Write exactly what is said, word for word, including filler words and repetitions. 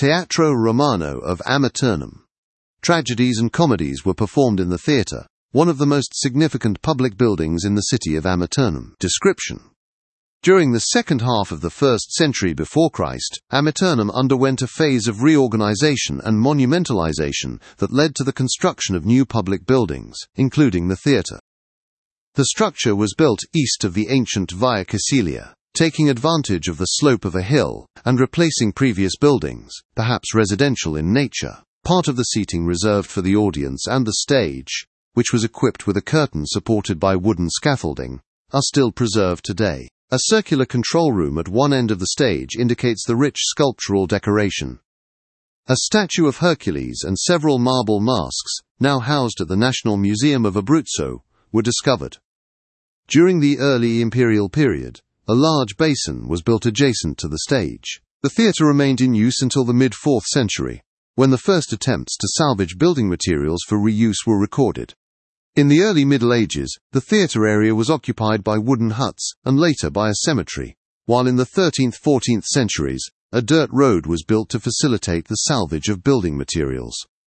Teatro Romano of Amiternum. Tragedies and comedies were performed in the theatre, one of the most significant public buildings in the city of Amiternum. Description. During the second half of the first century before Christ, Amiternum underwent a phase of reorganization and monumentalization that led to the construction of new public buildings, including the theatre. The structure was built east of the ancient Via Caecilia, taking advantage of the slope of a hill, and replacing previous buildings, perhaps residential in nature. Part of the seating reserved for the audience and the stage, which was equipped with a curtain supported by wooden scaffolding, are still preserved today. A circular control room at one end of the stage indicates the rich sculptural decoration. A statue of Hercules and several marble masks, now housed at the National Museum of Abruzzo, were discovered. During the early imperial period, a large basin was built adjacent to the stage. The theatre remained in use until the mid-fourth century, when the first attempts to salvage building materials for reuse were recorded. In the early Middle Ages, the theatre area was occupied by wooden huts, and later by a cemetery, while in the thirteenth–fourteenth centuries, a dirt road was built to facilitate the salvage of building materials.